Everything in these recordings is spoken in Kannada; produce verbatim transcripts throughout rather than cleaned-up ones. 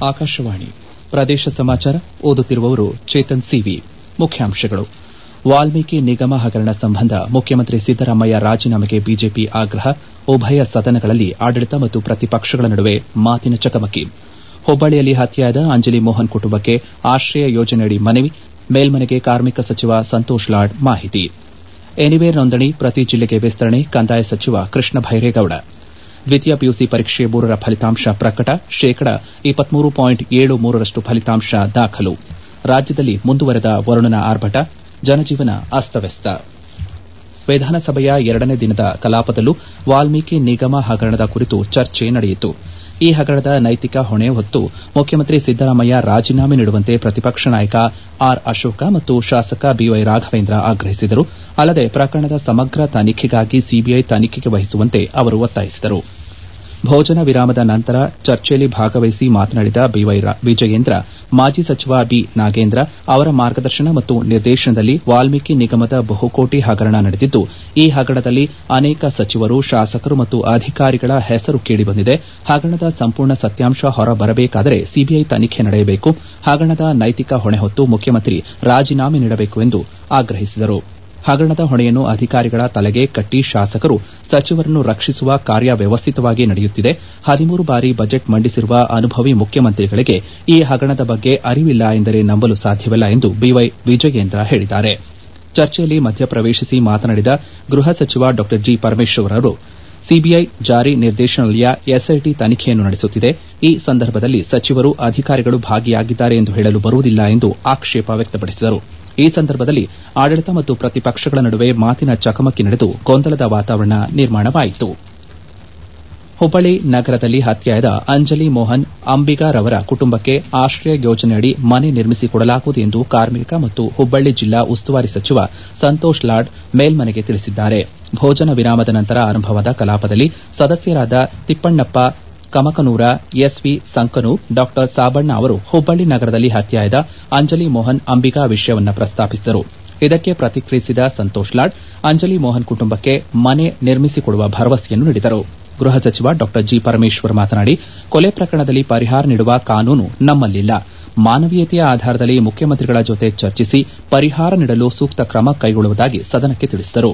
ಆಕಾಶವಾಣಿ ಪ್ರದೇಶ ಸಮಾಚಾರ ಓದುತ್ತಿರುವವರು ಚೇತನ್ ಸಿವಿ. ಮುಖ್ಯಾಂಶಗಳು. ವಾಲ್ಮೀಕಿ ನಿಗಮ ಹಗರಣ ಸಂಬಂಧ ಮುಖ್ಯಮಂತ್ರಿ ಸಿದ್ದರಾಮಯ್ಯ ರಾಜೀನಾಮೆಗೆ ಬಿಜೆಪಿ ಆಗ್ರಹ. ಉಭಯ ಸದನಗಳಲ್ಲಿ ಆಡಳಿತ ಮತ್ತು ಪ್ರತಿಪಕ್ಷಗಳ ನಡುವೆ ಮಾತಿನ ಚಕಮಕಿ. ಹುಬ್ಬಳ್ಳಿಯಲ್ಲಿ ಹತ್ಯೆಯಾದ ಅಂಜಲಿ ಮೋಹನ್ ಕುಟುಂಬಕ್ಕೆ ಆಶ್ರಯ ಯೋಜನೆಯಡಿ ಮನವಿ. ಮೇಲ್ಮನೆಗೆ ಕಾರ್ಮಿಕ ಸಚಿವ ಸಂತೋಷ್ ಲಾಡ್ ಮಾಹಿತಿ. ಎನಿವೇರ್ ನೋಂದಣಿ ಪ್ರತಿ ಜಿಲ್ಲೆಗೆ ವಿಸ್ತರಣೆ. ಕಂದಾಯ ಸಚಿವ ಕೃಷ್ಣ ಬೈರೇಗೌಡ. ದ್ವಿತೀಯ ಪಿಯುಸಿ ಪರೀಕ್ಷೆ ಮೂರರ ಫಲಿತಾಂಶ ಪ್ರಕಟ. ಶೇಕಡ ಇಪ್ಪತ್ಮೂರು ಪಾಯಿಂಟ್ ಏಳು ಮೂರರಷ್ಟು ಫಲಿತಾಂಶ ದಾಖಲು. ರಾಜ್ಯದಲ್ಲಿ ಮುಂದುವರೆದ ವರುಣನ ಆರ್ಭಟ. ಜನಜೀವನ ಅಸ್ತವ್ಯಸ್ತ. ವಿಧಾನಸಭೆಯ ಎರಡನೇ ದಿನದ ಕಲಾಪದಲ್ಲೂ ವಾಲ್ಮೀಕಿ ನಿಗಮ ಹಗರಣದ ಕುರಿತು ಚರ್ಚೆ ನಡೆಯಿತು. ಈ ಹಗರಣದ ನೈತಿಕ ಹೊಣೆ ಹೊತ್ತು ಮುಖ್ಯಮಂತ್ರಿ ಸಿದ್ದರಾಮಯ್ಯ ರಾಜೀನಾಮೆ ನೀಡುವಂತೆ ಪ್ರತಿಪಕ್ಷ ನಾಯಕ ಆರ್ ಅಶೋಕ ಮತ್ತು ಶಾಸಕ ಬಿವೈ ರಾಘವೇಂದ್ರ ಆಗ್ರಹಿಸಿದರು. ಅಲ್ಲದೆ ಪ್ರಕರಣದ ಸಮಗ್ರ ತನಿಖೆಗಾಗಿ ಸಿಬಿಐ ತನಿಖೆಗೆ ವಹಿಸುವಂತೆ ಅವರು ಒತ್ತಾಯಿಸಿದರು. ಭೋಜನ ವಿರಾಮದ ನಂತರ ಚರ್ಚೆಯಲ್ಲಿ ಭಾಗವಹಿಸಿ ಮಾತನಾಡಿದ ಬಿವೈ ವಿಜಯೇಂದ್ರ, ಮಾಜಿ ಸಚಿವ ಬಿ ನಾಗೇಂದ್ರ ಅವರ ಮಾರ್ಗದರ್ಶನ ಮತ್ತು ನಿರ್ದೇಶನದಲ್ಲಿ ವಾಲ್ಮೀಕಿ ನಿಗಮದ ಬಹುಕೋಟಿ ಹಗರಣ ನಡೆದಿದ್ದು, ಈ ಹಗರಣದಲ್ಲಿ ಅನೇಕ ಸಚಿವರು, ಶಾಸಕರು ಮತ್ತು ಅಧಿಕಾರಿಗಳ ಹೆಸರು ಕೇಳಿಬಂದಿದೆ. ಹಗರಣದ ಸಂಪೂರ್ಣ ಸತ್ಯಾಂಶ ಹೊರಬರಬೇಕಾದರೆ ಸಿಬಿಐ ತನಿಖೆ ನಡೆಯಬೇಕು. ಹಗರಣದ ನೈತಿಕ ಹೊಣೆ ಹೊತ್ತು ಮುಖ್ಯಮಂತ್ರಿ ರಾಜೀನಾಮೆ ನೀಡಬೇಕು ಎಂದು ಆಗ್ರಹಿಸಿದರು. ಹಗರಣದ ಹೊಣೆಯನ್ನು ಅಧಿಕಾರಿಗಳ ತಲೆಗೆ ಕಟ್ಟಿ ಶಾಸಕರು, ಸಚಿವರನ್ನು ರಕ್ಷಿಸುವ ಕಾರ್ಯ ವ್ಯವಸ್ಥಿತವಾಗಿ ನಡೆಯುತ್ತಿದೆ. ಹದಿಮೂರು ಬಾರಿ ಬಜೆಟ್ ಮಂಡಿಸಿರುವ ಅನುಭವಿ ಮುಖ್ಯಮಂತ್ರಿಗಳಿಗೆ ಈ ಹಗರಣದ ಬಗ್ಗೆ ಅರಿವಿಲ್ಲ ಎಂದರೆ ನಂಬಲು ಸಾಧ್ಯವಿಲ್ಲ ಎಂದು ಬಿವೈ ವಿಜಯೇಂದ್ರ ಹೇಳಿದ್ದಾರೆ. ಚರ್ಚೆಯಲ್ಲಿ ಮಧ್ಯಪ್ರವೇಶಿಸಿ ಮಾತನಾಡಿದ ಗೃಹ ಸಚಿವ ಡಾ ಜಿ ಪರಮೇಶ್ವರ್ ಅವರು, ಸಿಬಿಐ ಜಾರಿ ನಿರ್ದೇಶನಾಲಯ ಎಸ್ಐಟಿ ತನಿಖೆಯನ್ನು ನಡೆಸುತ್ತಿದೆ. ಈ ಸಂದರ್ಭದಲ್ಲಿ ಸಚಿವರು, ಅಧಿಕಾರಿಗಳು ಭಾಗಿಯಾಗಿದ್ದಾರೆ ಎಂದು ಹೇಳಲು ಬರುವುದಿಲ್ಲ ಎಂದು ಆಕ್ಷೇಪ ವ್ಯಕ್ತಪಡಿಸಿದರು. ಈ ಸಂದರ್ಭದಲ್ಲಿ ಆಡಳಿತ ಮತ್ತು ಪ್ರತಿಪಕ್ಷಗಳ ನಡುವೆ ಮಾತಿನ ಚಕಮಕಿ ನಡೆದು ಗೊಂದಲದ ವಾತಾವರಣ ನಿರ್ಮಾಣವಾಯಿತು. ಹುಬ್ಬಳ್ಳಿ ನಗರದಲ್ಲಿ ಹತ್ಯೆಯಾದ ಅಂಜಲಿ ಮೋಹನ್ ಅಂಬಿಗಾರವರ ಕುಟುಂಬಕ್ಕೆ ಆಶ್ರಯ ಯೋಜನೆಯಡಿ ಮನೆ ನಿರ್ಮಿಸಿಕೊಡಲಾಗುವುದು ಎಂದು ಕಾರ್ಮಿಕ ಮತ್ತು ಹುಬ್ಬಳ್ಳಿ ಜಿಲ್ಲಾ ಉಸ್ತುವಾರಿ ಸಚಿವ ಸಂತೋಷ್ ಲಾಡ್ ಮೇಲ್ಮನೆಗೆ ತಿಳಿಸಿದ್ದಾರೆ. ಭೋಜನ ವಿರಾಮದ ನಂತರ ಆರಂಭವಾದ ಕಲಾಪದಲ್ಲಿ ಸದಸ್ಯರಾದ ತಿಪ್ಪಣ್ಣಪ್ಪ ಕಮಕನೂರ, ಎಸ್ ವಿ ಸಂಕನೂರ್, ಡಾ ಸಾಬಣ್ಣ ಅವರು ಹುಬ್ಬಳ್ಳಿ ನಗರದಲ್ಲಿ ಹತ್ಯೆಯಾದ ಅಂಜಲಿ ಮೋಹನ್ ಅಂಬಿಗಾ ವಿಷಯವನ್ನು ಪ್ರಸ್ತಾಪಿಸಿದರು. ಇದಕ್ಕೆ ಪ್ರತಿಕ್ರಿಯಿಸಿದ ಸಂತೋಷ್ ಲಾಡ್, ಅಂಜಲಿ ಮೋಹನ್ ಕುಟುಂಬಕ್ಕೆ ಮನೆ ನಿರ್ಮಿಸಿಕೊಡುವ ಭರವಸೆಯನ್ನು ನೀಡಿದರು. ಗೃಹ ಸಚಿವ ಡಾ ಜಿ ಪರಮೇಶ್ವರ್ ಮಾತನಾಡಿ, ಕೊಲೆ ಪ್ರಕರಣದಲ್ಲಿ ಪರಿಹಾರ ನೀಡುವ ಕಾನೂನು ನಮ್ಮಲ್ಲಿಲ್ಲ. ಮಾನವೀಯತೆಯ ಆಧಾರದಲ್ಲಿ ಮುಖ್ಯಮಂತ್ರಿಗಳ ಜೊತೆ ಚರ್ಚಿಸಿ ಪರಿಹಾರ ನೀಡಲು ಸೂಕ್ತ ಕ್ರಮ ಕೈಗೊಳ್ಳುವುದಾಗಿ ಸದನಕ್ಕೆ ತಿಳಿಸಿದರು.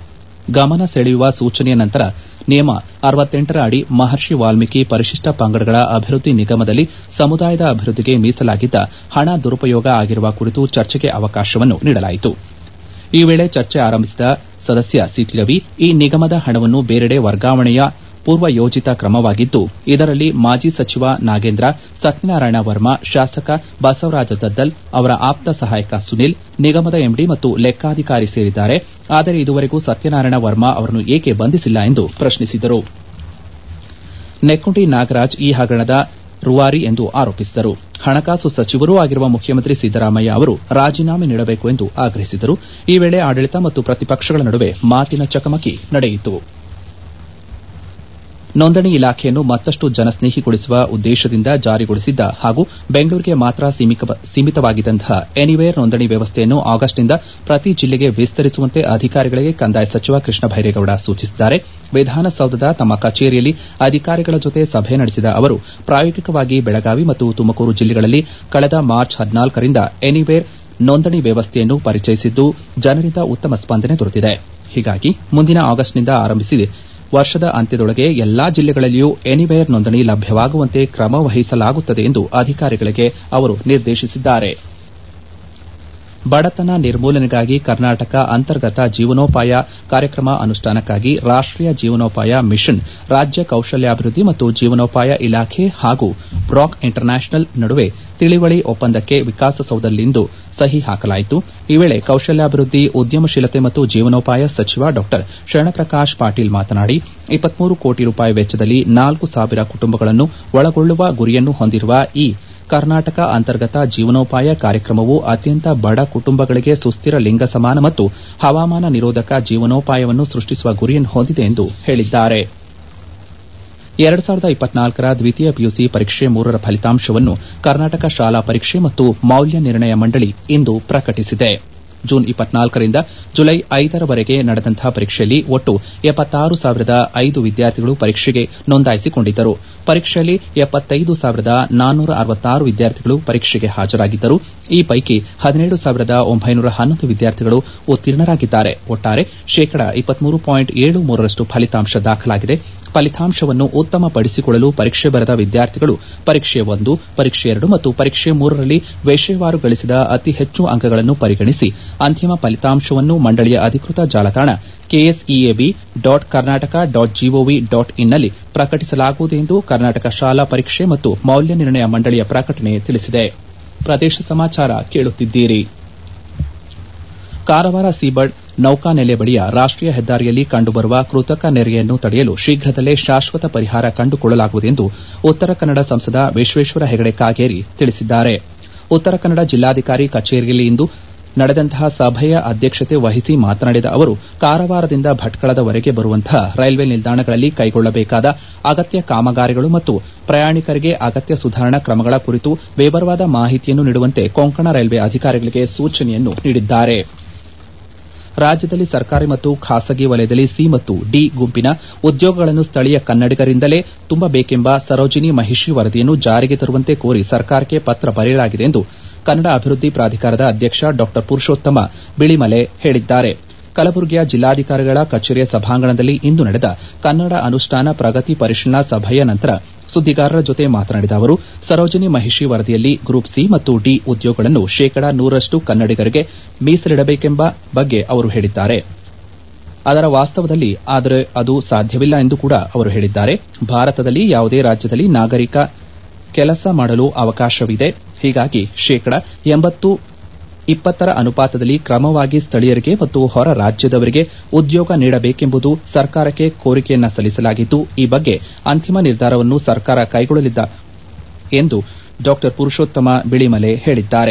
ಗಮನ ಸೆಳೆಯುವ ಸೂಚನೆಯ ನಂತರ ನಿಯಮ ಅರವತ್ತೆಂಟರ ಅಡಿ ಮಹರ್ಷಿ ವಾಲ್ಮೀಕಿ ಪರಿಶಿಷ್ಟ ಪಂಗಡಗಳ ಅಭಿವೃದ್ಧಿ ನಿಗಮದಲ್ಲಿ ಸಮುದಾಯದ ಅಭಿವೃದ್ಧಿಗೆ ಮೀಸಲಾಗಿದ್ದ ಹಣ ದುರುಪಯೋಗ ಆಗಿರುವ ಕುರಿತು ಚರ್ಚೆಗೆ ಅವಕಾಶವನ್ನು ನೀಡಲಾಯಿತು. ಈ ವೇಳೆ ಚರ್ಚೆ ಆರಂಭಿಸಿದ ಸದಸ್ಯ ಸಿಟಿ ರವಿ, ಈ ನಿಗಮದ ಹಣವನ್ನು ಬೇರೆಡೆ ವರ್ಗಾವಣೆಯ ಪೂರ್ವಯೋಜಿತ ಕ್ರಮವಾಗಿದ್ದು, ಇದರಲ್ಲಿ ಮಾಜಿ ಸಚಿವ ನಾಗೇಂದ್ರ, ಸತ್ಯನಾರಾಯಣ ವರ್ಮಾ, ಶಾಸಕ ಬಸವರಾಜ ದದ್ದಲ್, ಅವರ ಆಪ್ತ ಸಹಾಯಕ ಸುನಿಲ್, ನಿಗಮದ ಎಂಡಿ ಮತ್ತು ಲೆಕ್ಕಾಧಿಕಾರಿ ಸೇರಿದ್ದಾರೆ. ಆದರೆ ಇದುವರೆಗೂ ಸತ್ಯನಾರಾಯಣ ವರ್ಮಾ ಅವರನ್ನು ಏಕೆ ಬಂಧಿಸಿಲ್ಲ ಎಂದು ಪ್ರಶ್ನಿಸಿದರು. ನೆಕ್ಕುಂಡಿ ನಾಗರಾಜ್ ಈ ಹಗರಣದ ರೂವಾರಿ ಎಂದು ಆರೋಪಿಸಿದರು. ಹಣಕಾಸು ಸಚಿವರೂ ಆಗಿರುವ ಮುಖ್ಯಮಂತ್ರಿ ಸಿದ್ದರಾಮಯ್ಯ ಅವರು ರಾಜೀನಾಮೆ ನೀಡಬೇಕು ಎಂದು ಆಗ್ರಹಿಸಿದರು. ಈ ವೇಳೆ ಆಡಳಿತ ಮತ್ತು ಪ್ರತಿಪಕ್ಷಗಳ ನಡುವೆ ಮಾತಿನ ಚಕಮಕಿ ನಡೆಯಿತು. ನೋಂದಣಿ ಇಲಾಖೆಯನ್ನು ಮತ್ತಷ್ಟು ಜನಸ್ನೇಹಿಗೊಳಿಸುವ ಉದ್ದೇಶದಿಂದ ಜಾರಿಗೊಳಿಸಿದ್ದ ಹಾಗೂ ಬೆಂಗಳೂರಿಗೆ ಮಾತ್ರ ಸೀಮಿತವಾಗಿದ್ದಂತಹ ಎನಿವೇರ್ ನೋಂದಣಿ ವ್ಯವಸ್ಥೆಯನ್ನು ಆಗಸ್ಟ್ನಿಂದ ಪ್ರತಿ ಜಿಲ್ಲೆಗೆ ವಿಸ್ತರಿಸುವಂತೆ ಅಧಿಕಾರಿಗಳಿಗೆ ಕಂದಾಯ ಸಚಿವ ಕೃಷ್ಣ ಬೈರೇಗೌಡ ಸೂಚಿಸಿದ್ದಾರೆ. ವಿಧಾನಸೌಧದ ತಮ್ಮ ಕಚೇರಿಯಲ್ಲಿ ಅಧಿಕಾರಿಗಳ ಜೊತೆ ಸಭೆ ನಡೆಸಿದ ಅವರು, ಪ್ರಾಯೋಗಿಕವಾಗಿ ಬೆಳಗಾವಿ ಮತ್ತು ತುಮಕೂರು ಜಿಲ್ಲೆಗಳಲ್ಲಿ ಕಳೆದ ಮಾರ್ಚ್ ಹದಿನಾಲ್ಕರಿಂದ ಎನಿವೇರ್ ನೋಂದಣಿ ವ್ಯವಸ್ಥೆಯನ್ನು ಪರಿಚಯಿಸಿದ್ದು, ಜನರಿಂದ ಉತ್ತಮ ಸ್ಪಂದನೆ ದೊರೆತಿದೆ. ಹೀಗಾಗಿ ಮುಂದಿನ ಆಗಸ್ಟ್ನಿಂದ ಆರಂಭಿಸಿ ವರ್ಷದ ಅಂತ್ಯದೊಳಗೆ ಎಲ್ಲಾ ಜಿಲ್ಲೆಗಳಲ್ಲಿಯೂ ಎನಿವೇರ್ ನೋಂದಣಿ ಲಭ್ಯವಾಗುವಂತೆ ಕ್ರಮ ವಹಿಸಲಾಗುತ್ತದೆ ಎಂದು ಅಧಿಕಾರಿಗಳಿಗೆ ಅವರು ನಿರ್ದೇಶಿಸಿದ್ದಾರೆ. ಬಡತನ ನಿರ್ಮೂಲನೆಗಾಗಿ ಕರ್ನಾಟಕ ಅಂತರ್ಗತ ಜೀವನೋಪಾಯ ಕಾರ್ಯಕ್ರಮ ಅನುಷ್ಠಾನಕ್ಕಾಗಿ ರಾಷ್ಟೀಯ ಜೀವನೋಪಾಯ ಮಿಷನ್, ರಾಜ್ಯ ಕೌಶಲ್ಯಾಭಿವೃದ್ಧಿ ಮತ್ತು ಜೀವನೋಪಾಯ ಇಲಾಖೆ ಹಾಗೂ ಬ್ರಾಕ್ ಇಂಟರ್ನ್ಯಾಷನಲ್ ನಡುವೆ ತಿಳಿವಳಿ ಒಪ್ಪಂದಕ್ಕೆ ವಿಕಾಸಸೌಧದಲ್ಲಿಂದು ಸಹಿ ಹಾಕಲಾಯಿತು. ಈ ವೇಳೆ ಕೌಶಲ್ಯಾಭಿವೃದ್ಧಿ, ಉದ್ಯಮಶೀಲತೆ ಮತ್ತು ಜೀವನೋಪಾಯ ಸಚಿವ ಡಾ ಶರಣಪ್ರಕಾಶ್ ಪಾಟೀಲ್ ಮಾತನಾಡಿ, ಇಪ್ಪತ್ಮೂರು ಕೋಟಿ ರೂಪಾಯಿ ವೆಚ್ಚದಲ್ಲಿ ನಾಲ್ಕು ಸಾವಿರ ಕುಟುಂಬಗಳನ್ನು ಒಳಗೊಳ್ಳುವ ಗುರಿಯನ್ನು ಹೊಂದಿರುವ ಈ ಕರ್ನಾಟಕ ಅಂತರ್ಗತ ಜೀವನೋಪಾಯ ಕಾರ್ಯಕ್ರಮವು ಅತ್ಯಂತ ಬಡ ಕುಟುಂಬಗಳಿಗೆ ಸುಸ್ಥಿರ ಲಿಂಗ ಸಮಾನ ಮತ್ತು ಹವಾಮಾನ ನಿರೋಧಕ ಜೀವನೋಪಾಯವನ್ನು ಸೃಷ್ಟಿಸುವ ಗುರಿಯನ್ನು ಹೊಂದಿದೆ ಎಂದು ಹೇಳಿದ್ದಾರೆ. ಎರಡು ಸಾವಿರದ ಇಪ್ಪತ್ನಾಲ್ಕರ ದ್ವಿತೀಯ ಪಿಯುಸಿ ಪರೀಕ್ಷೆ ಮೂರರ ಫಲಿತಾಂಶವನ್ನು ಕರ್ನಾಟಕ ಶಾಲಾ ಪರೀಕ್ಷೆ ಮತ್ತು ಮೌಲ್ಯ ನಿರ್ಣಯ ಮಂಡಳಿ ಇಂದು ಪ್ರಕಟಿಸಿದೆ. ಜೂನ್ ಇಪ್ಪತ್ನಾಲ್ಕರಿಂದ ಜುಲೈ ಐದರವರೆಗೆ ನಡೆದಂತಹ ಪರೀಕ್ಷೆಯಲ್ಲಿ ಒಟ್ಟು ಎಪ್ಪತ್ತಾರು ಸಾವಿರದ ಐದು ವಿದ್ಯಾರ್ಥಿಗಳು ಪರೀಕ್ಷೆಗೆ ನೋಂದಾಯಿಸಿಕೊಂಡಿದ್ದರು. ಪರೀಕ್ಷೆಯಲ್ಲಿ ಎಪ್ಪತ್ತೈದು ಸಾವಿರದ ನಾನ್ನೂರ ಅರವತ್ತಾರು ವಿದ್ಯಾರ್ಥಿಗಳು ಪರೀಕ್ಷೆಗೆ ಹಾಜರಾಗಿದ್ದರು. ಈ ಪೈಕಿ ಹದಿನೇಳು ಸಾವಿರದ ಒಂಬೈನೂರ ಹನ್ನೊಂದು ವಿದ್ಯಾರ್ಥಿಗಳು ಉತ್ತೀರ್ಣರಾಗಿದ್ದಾರೆ. ಒಟ್ಟಾರೆ ಶೇಕಡ ಇಪ್ಪತ್ಮೂರು ಪಾಯಿಂಟ್ ಏಳು ಮೂರರಷ್ಟು ಫಲಿತಾಂಶ ದಾಖಲಾಗಿದೆ. ಫಲಿತಾಂಶವನ್ನು ಉತ್ತಮಪಡಿಸಿಕೊಳ್ಳಲು ಪರೀಕ್ಷೆ ಬರೆದ ವಿದ್ಯಾರ್ಥಿಗಳು ಪರೀಕ್ಷೆ ಒಂದು, ಪರೀಕ್ಷೆ ಎರಡು ಮತ್ತು ಪರೀಕ್ಷೆ ಮೂರರಲ್ಲಿ ವಿಷಯವಾರು ಗಳಿಸಿದ ಅತಿ ಹೆಚ್ಚು ಅಂಕಗಳನ್ನು ಪರಿಗಣಿಸಿ ಅಂತಿಮ ಫಲಿತಾಂಶವನ್ನು ಮಂಡಳಿಯ ಅಧಿಕೃತ ಜಾಲತಾಣ KSEAB dot Karnataka dot gov dot ಇನ್ನಲ್ಲಿ ಪ್ರಕಟಿಸಲಾಗುವುದು ಎಂದು ಕರ್ನಾಟಕ ಶಾಲಾ ಪರೀಕ್ಷೆ ಮತ್ತು ಮೌಲ್ಯ ನಿರ್ಣಯ ಮಂಡಳಿಯ ಪ್ರಕಟಣೆ ತಿಳಿಸಿದೆ. ಪ್ರದೇಶ ಸಮಾಚಾರ ಕೇಳುತ್ತಿದ್ದೀರಿ. ಕಾರವಾರ ಸೀಬರ್ಡ್ ನೌಕಾನೆಲೆ ಬಳಿಯ ರಾಷ್ಟೀಯ ಹೆದ್ದಾರಿಯಲ್ಲಿ ಕಂಡುಬರುವ ಕೃತಕ ನೆರೆಯನ್ನು ತಡೆಯಲು ಶೀಘ್ರದಲ್ಲೇ ಶಾಶ್ವತ ಪರಿಹಾರ ಕಂಡುಕೊಳ್ಳಲಾಗುವುದು ಎಂದು ಉತ್ತರ ಕನ್ನಡ ಸಂಸದ ವಿಶ್ವೇಶ್ವರ ಹೆಗಡೆ ಕಾಗೇರಿ ತಿಳಿಸಿದ್ದಾರೆ. ಉತ್ತರ ಕನ್ನಡ ಜಿಲ್ಲಾಧಿಕಾರಿ ಕಚೇರಿಯಲ್ಲಿ ಇಂದು ನಡೆದಂತಹ ಸಭೆಯ ಅಧ್ಯಕ್ಷತೆ ವಹಿಸಿ ಮಾತನಾಡಿದ ಅವರು, ಕಾರವಾರದಿಂದ ಭಟ್ಕಳದವರೆಗೆ ಬರುವಂತಹ ರೈಲ್ವೆ ನಿಲ್ದಾಣಗಳಲ್ಲಿ ಕೈಗೊಳ್ಳಬೇಕಾದ ಅಗತ್ಯ ಕಾಮಗಾರಿಗಳು ಮತ್ತು ಪ್ರಯಾಣಿಕರಿಗೆ ಅಗತ್ಯ ಸುಧಾರಣಾ ಕ್ರಮಗಳ ಕುರಿತು ವಿವರವಾದ ಮಾಹಿತಿಯನ್ನು ನೀಡುವಂತೆ ಕೊಂಕಣ ರೈಲ್ವೆ ಅಧಿಕಾರಿಗಳಿಗೆ ಸೂಚನೆಯನ್ನು ನೀಡಿದ್ದಾರೆ. ರಾಜ್ಯದಲ್ಲಿ ಸರ್ಕಾರಿ ಮತ್ತು ಖಾಸಗಿ ವಲಯದಲ್ಲಿ ಸಿ ಮತ್ತು ಡಿ ಗುಂಪಿನ ಉದ್ಯೋಗಗಳನ್ನು ಸ್ಥಳೀಯ ಕನ್ನಡಿಗರಿಂದಲೇ ತುಂಬಬೇಕೆಂಬ ಸರೋಜಿನಿ ಮಹಿಷಿ ವರದಿಯನ್ನು ಜಾರಿಗೆ ತರುವಂತೆ ಕೋರಿ ಸರ್ಕಾರಕ್ಕೆ ಪತ್ರ ಬರೆಯಲಾಗಿದೆ ಎಂದು ಕನ್ನಡ ಅಭಿವೃದ್ಧಿ ಪ್ರಾಧಿಕಾರದ ಅಧ್ಯಕ್ಷ ಡಾ ಪುರುಷೋತ್ತಮ ಬಿಳಿಮಲೆ ಹೇಳಿದ್ದಾರೆ. ಕಲಬುರಗಿಯ ಜಿಲ್ಲಾಧಿಕಾರಿಗಳ ಕಚೇರಿಯ ಸಭಾಂಗಣದಲ್ಲಿ ಇಂದು ನಡೆದ ಕನ್ನಡ ಅನುಷ್ಠಾನ ಪ್ರಗತಿ ಪರಿಶೀಲನಾ ಸಭೆಯ ನಂತರ ಸುದ್ದಿಗಾರರ ಜೊತೆ ಮಾತನಾಡಿದ ಅವರು, ಸರೋಜಿನಿ ಮಹಿಷಿ ವರದಿಯಲ್ಲಿ ಗ್ರೂಪ್ ಸಿ ಮತ್ತು ಡಿ ಉದ್ಯೋಗಗಳನ್ನು ಶೇಕಡಾ ನೂರರಷ್ಟು ಕನ್ನಡಿಗರಿಗೆ ಮೀಸಲಿಡಬೇಕೆಂಬ ಬಗ್ಗೆ ಅವರು ಹೇಳಿದ್ದಾರೆ. ಅದರ ವಾಸ್ತವದಲ್ಲಿ ಆದರೆ ಅದು ಸಾಧ್ಯವಿಲ್ಲ ಎಂದು ಕೂಡ ಅವರು ಹೇಳಿದ್ದಾರೆ. ಭಾರತದಲ್ಲಿ ಯಾವುದೇ ರಾಜ್ಯದಲ್ಲಿ ನಾಗರಿಕ ಕೆಲಸ ಮಾಡಲು ಅವಕಾಶವಿದೆ. ಹೀಗಾಗಿ ಶೇಕಡಾ ಎಂಬತ್ತು ಇಪ್ಪತ್ತರ ಅನುಪಾತದಲ್ಲಿ ಕ್ರಮವಾಗಿ ಸ್ಥಳೀಯರಿಗೆ ಮತ್ತು ಹೊರ ರಾಜ್ಯದವರಿಗೆ ಉದ್ಯೋಗ ನೀಡಬೇಕೆಂಬುದು ಸರ್ಕಾರಕ್ಕೆ ಕೋರಿಕೆಯನ್ನ ಸಲ್ಲಿಸಲಾಗಿದ್ದು, ಈ ಬಗ್ಗೆ ಅಂತಿಮ ನಿರ್ಧಾರವನ್ನು ಸರ್ಕಾರ ಕೈಗೊಳ್ಳಲಿದೆ ಎಂದು ಡಾ ಪುರುಷೋತ್ತಮ ಬಿಳಿಮಲೆ ಹೇಳಿದ್ದಾರೆ.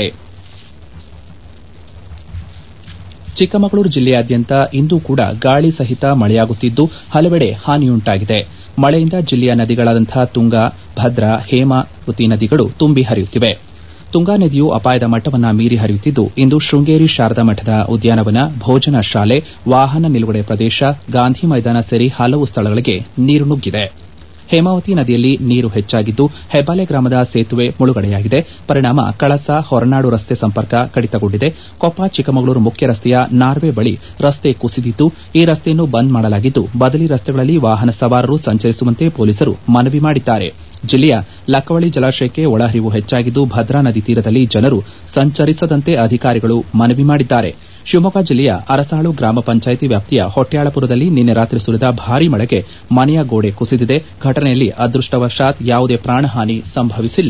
ಚಿಕ್ಕಮಗಳೂರು ಜಿಲ್ಲೆಯಾದ್ಯಂತ ಇಂದು ಕೂಡ ಗಾಳಿ ಸಹಿತ ಮಳೆಯಾಗುತ್ತಿದ್ದು ಹಲವೆಡೆ ಹಾನಿಯುಂಟಾಗಿದೆ. ಮಳೆಯಿಂದ ಜಿಲ್ಲೆಯ ನದಿಗಳಾದಂತಹ ತುಂಗಾ, ಭದ್ರಾ, ಹೇಮಾವತಿ ನದಿಗಳು ತುಂಬಿ ಹರಿಯುತ್ತಿವೆ. ತುಂಗಾ ನದಿಯು ಅಪಾಯದ ಮಟ್ಟವನ್ನು ಮೀರಿ ಹರಿಯುತ್ತಿದ್ದು, ಇಂದು ಶೃಂಗೇರಿ ಶಾರದಾ ಮಠದ ಉದ್ಯಾನವನ, ಭೋಜನ ಶಾಲೆ, ವಾಹನ ನಿಲುಗಡೆ ಪ್ರದೇಶ, ಗಾಂಧಿ ಮೈದಾನ ಸೇರಿ ಹಲವು ಸ್ಥಳಗಳಿಗೆ ನೀರು ನುಗ್ಗಿದೆ. ಹೇಮಾವತಿ ನದಿಯಲ್ಲಿ ನೀರು ಹೆಚ್ಚಾಗಿದ್ದು ಹೆಬ್ಬಾಲೆ ಗ್ರಾಮದ ಸೇತುವೆ ಮುಳುಗಡೆಯಾಗಿದೆ. ಪರಿಣಾಮ ಕಳಸ ಹೊರನಾಡು ರಸ್ತೆ ಸಂಪರ್ಕ ಕಡಿತಗೊಂಡಿದೆ. ಕೊಪ್ಪ ಚಿಕ್ಕಮಗಳೂರು ಮುಖ್ಯ ರಸ್ತೆಯ ನಾರ್ವೆ ಬಳಿ ರಸ್ತೆ ಕುಸಿದಿದ್ದು, ಈ ರಸ್ತೆಯನ್ನು ಬಂದ್ ಮಾಡಲಾಗಿದ್ದು, ಬದಲಿ ರಸ್ತೆಗಳಲ್ಲಿ ವಾಹನ ಸವಾರರು ಸಂಚರಿಸುವಂತೆ ಪೊಲೀಸರು ಮನವಿ ಮಾಡಿದ್ದಾರೆ. ಜಿಲ್ಲೆಯ ಲಕ್ಕವಳ್ಳಿ ಜಲಾಶಯಕ್ಕೆ ಒಳಹರಿವು ಹೆಚ್ಚಾಗಿದ್ದು, ಭದ್ರಾ ನದಿ ತೀರದಲ್ಲಿ ಜನರು ಸಂಚರಿಸದಂತೆ ಅಧಿಕಾರಿಗಳು ಮನವಿ ಮಾಡಿದ್ದಾರೆ. ಶಿವಮೊಗ್ಗ ಜಿಲ್ಲೆಯ ಅರಸಾಳು ಗ್ರಾಮ ಪಂಚಾಯಿತಿ ವ್ಯಾಪ್ತಿಯ ಹೊಟ್ಯಾಳಪುರದಲ್ಲಿ ನಿನ್ನೆ ರಾತ್ರಿ ಸುರಿದ ಭಾರೀ ಮಳೆಗೆ ಮನೆಯ ಗೋಡೆ ಕುಸಿದಿದೆ. ಘಟನೆಯಲ್ಲಿ ಅದೃಷ್ಟವಶಾತ್ ಯಾವುದೇ ಪ್ರಾಣಹಾನಿ ಸಂಭವಿಸಿಲ್ಲ.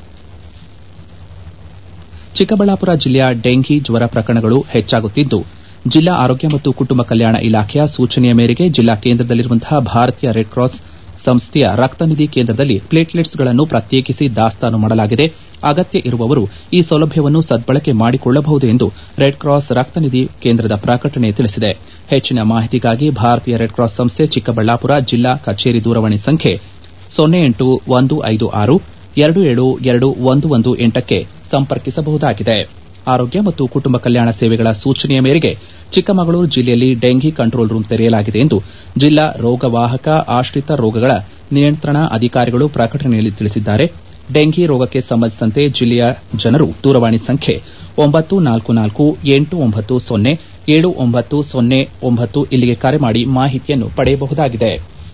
ಚಿಕ್ಕಬಳ್ಳಾಪುರ ಜಿಲ್ಲೆಯ ಡೆಂಘಿ ಜ್ವರ ಪ್ರಕರಣಗಳು ಹೆಚ್ಚಾಗುತ್ತಿದ್ದು, ಜಿಲ್ಲಾ ಆರೋಗ್ಯ ಮತ್ತು ಕುಟುಂಬ ಕಲ್ಯಾಣ ಇಲಾಖೆಯ ಸೂಚನೆಯ ಮೇರೆಗೆ ಜಿಲ್ಲಾ ಕೇಂದ್ರದಲ್ಲಿರುವಂತಹ ಭಾರತೀಯ ರೆಡ್ ಕ್ರಾಸ್ ಸಂಸ್ಥೆಯ ರಕ್ತನಿಧಿ ಕೇಂದ್ರದಲ್ಲಿ ಪ್ಲೇಟ್ಲೆಟ್ಸ್ಗಳನ್ನು ಪ್ರತ್ಯೇಕಿಸಿ ದಾಸ್ತಾನು ಮಾಡಲಾಗಿದೆ. ಅಗತ್ಯ ಇರುವವರು ಈ ಸೌಲಭ್ಯವನ್ನು ಸದ್ಬಳಕೆ ಮಾಡಿಕೊಳ್ಳಬಹುದು ಎಂದು ರೆಡ್ ಕ್ರಾಸ್ ರಕ್ತನಿಧಿ ಕೇಂದ್ರದ ಪ್ರಕಟಣೆ ತಿಳಿಸಿದೆ. ಹೆಚ್ಚಿನ ಮಾಹಿತಿಗಾಗಿ ಭಾರತೀಯ ರೆಡ್ ಕ್ರಾಸ್ ಸಂಸ್ಥೆ ಚಿಕ್ಕಬಳ್ಳಾಪುರ ಜಿಲ್ಲಾ ಕಚೇರಿ ದೂರವಾಣಿ ಸಂಖ್ಯೆ ಸೊನ್ನೆ ಎಂಟು ಒಂದು ಐದು ಆರು ಎರಡು ಏಳು ಎರಡು ಒಂದು ಒಂದು ಎಂಟಕ್ಕೆ ಸಂಪರ್ಕಿಸಬಹುದಾಗಿದೆ. ಆರೋಗ್ಯ ಮತ್ತು ಕುಟುಂಬ ಕಲ್ಯಾಣ ಸೇವೆಗಳ ಸೂಚನೆಯ ಮೇರೆಗೆ ಚಿಕ್ಕಮಗಳೂರು ಜಿಲ್ಲೆಯಲ್ಲಿ ಡೆಂಘಿ ಕಂಟ್ರೋಲ್ ರೂಂ ತೆರೆಯಲಾಗಿದೆ ಎಂದು ಜಿಲ್ಲಾ ರೋಗವಾಹಕ ಆಶ್ರಿತ ರೋಗಗಳ ನಿಯಂತ್ರಣ ಅಧಿಕಾರಿಗಳು ಪ್ರಕಟಣೆಯಲ್ಲಿ ತಿಳಿಸಿದ್ದಾರೆ. ಡೆಂಘಿ ರೋಗಕ್ಕೆ ಸಂಬಂಧಿಸಿದಂತೆ ಜಿಲ್ಲೆಯ ಜನರು ದೂರವಾಣಿ ಸಂಖ್ಯೆ ಒಂಬತ್ತು ನಾಲ್ಕು ನಾಲ್ಕು ಎಂಟು ಒಂಬತ್ತು ಸೊನ್ನೆ ಏಳು ಒಂಬತ್ತು ಸೊನ್ನೆ ಒಂಬತ್ತು ಇಲ್ಲಿಗೆ ಕರೆ ಮಾಡಿ ಮಾಹಿತಿಯನ್ನು ಪಡೆಯಬಹುದಾಗಿದೆ.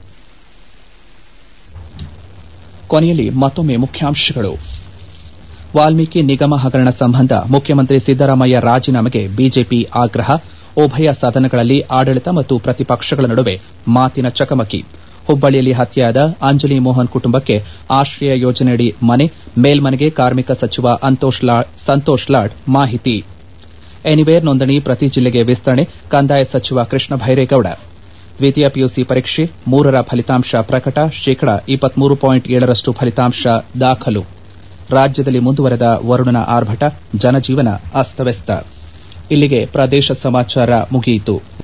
ಕೊನೆಯಲ್ಲಿ ಮತ್ತೊಮ್ಮೆ ಮುಖ್ಯಾಂಶಗಳು. ವಾಲ್ಮೀಕಿ ನಿಗಮ ಹಗರಣ ಸಂಬಂಧ ಮುಖ್ಯಮಂತ್ರಿ ಸಿದ್ದರಾಮಯ್ಯ ರಾಜೀನಾಮೆಗೆ ಬಿಜೆಪಿ ಆಗ್ರಹ. ಉಭಯ ಸದನಗಳಲ್ಲಿ ಆಡಳಿತ ಮತ್ತು ಪ್ರತಿಪಕ್ಷಗಳ ನಡುವೆ ಮಾತಿನ ಚಕಮಕಿ. ಹುಬ್ಬಳ್ಳಿಯಲ್ಲಿ ಹತ್ಯೆಯಾದ ಅಂಜಲಿ ಮೋಹನ್ ಕುಟುಂಬಕ್ಕೆ ಆಶ್ರಯ ಯೋಜನೆಯಡಿ ಮನೆ, ಮೇಲ್ಮನೆಗೆ ಕಾರ್ಮಿಕ ಸಚಿವ ಸಂತೋಷ್ ಲಾಡ್ ಮಾಹಿತಿ. ಎನಿವೇರ್ ನೋಂದಣಿ ಪ್ರತಿ ಜಿಲ್ಲೆಗೆ ವಿಸ್ತರಣೆ, ಕಂದಾಯ ಸಚಿವ ಕೃಷ್ಣ ಬೈರೇಗೌಡ. ದ್ವಿತೀಯ ಪಿಯುಸಿ ಪರೀಕ್ಷೆ ಮೂರರ ಫಲಿತಾಂಶ ಪ್ರಕಟ. ಶೇಕಡಾ ಇಪ್ಪತ್ಮೂರು ಪಾಯಿಂಟ್ ಏಳರಷ್ಟು ಫಲಿತಾಂಶ ದಾಖಲು. ರಾಜ್ಯದಲ್ಲಿ ಮುಂದುವರೆದ ವರುಣನ ಆರ್ಭಟ, ಜನಜೀವನ ಅಸ್ತವ್ಯಸ್ತ. ಇಲ್ಲಿಗೆ ಪ್ರದೇಶ ಸಮಾಚಾರ ಮುಗಿಯಿತು.